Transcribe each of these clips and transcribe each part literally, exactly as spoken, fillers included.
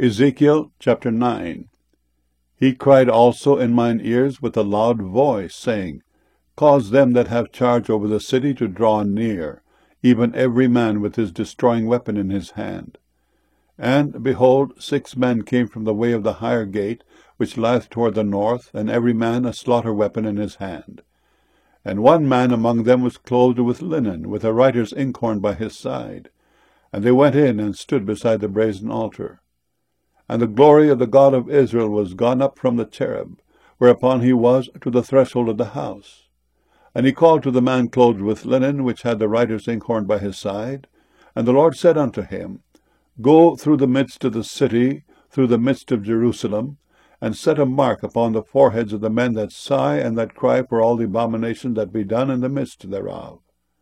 Ezekiel chapter nine. He cried also in mine ears with a loud voice, saying, Cause them that have charge over the city to draw near, even every man with his destroying weapon in his hand. And, behold, six men came from the way of the higher gate, which lieth toward the north, and every man a slaughter weapon in his hand. And one man among them was clothed with linen, with a writer's inkhorn by his side. And they went in and stood beside the brazen altar. And the glory of the God of Israel was gone up from the cherub, whereupon he was, to the threshold of the house. And he called to the man clothed with linen, which had the writer's inkhorn by his side. And the Lord said unto him, Go through the midst of the city, through the midst of Jerusalem, and set a mark upon the foreheads of the men that sigh and that cry for all the abominations that be done in the midst thereof.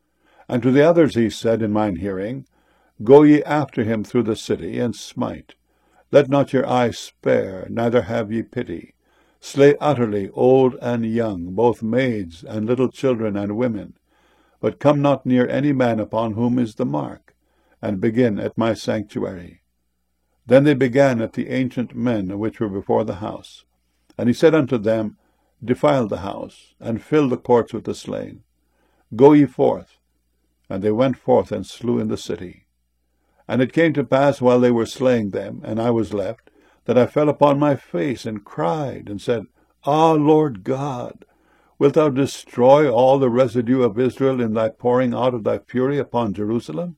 And to the others he said in mine hearing, Go ye after him through the city, and smite. Let not your eye spare, neither have ye pity. Slay utterly old and young, both maids and little children and women. But come not near any man upon whom is the mark, and begin at my sanctuary. Then they began at the ancient men which were before the house. And he said unto them, Defile the house, and fill the courts with the slain. Go ye forth. And they went forth and slew in the city. And it came to pass, while they were slaying them, and I was left, that I fell upon my face, and cried, and said, Ah, Lord God, wilt thou destroy all the residue of Israel in thy pouring out of thy fury upon Jerusalem?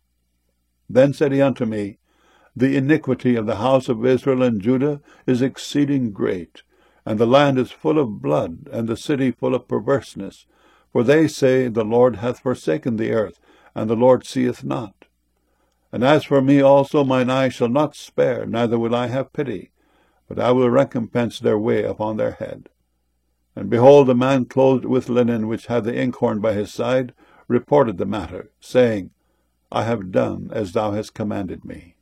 Then said he unto me, The iniquity of the house of Israel and Judah is exceeding great, and the land is full of blood, and the city full of perverseness. For they say, The Lord hath forsaken the earth, and the Lord seeth not. And as for me also, mine eye shall not spare, neither will I have pity, but I will recompense their way upon their head. And behold, the man clothed with linen, which had the inkhorn by his side, reported the matter, saying, I have done as thou hast commanded me.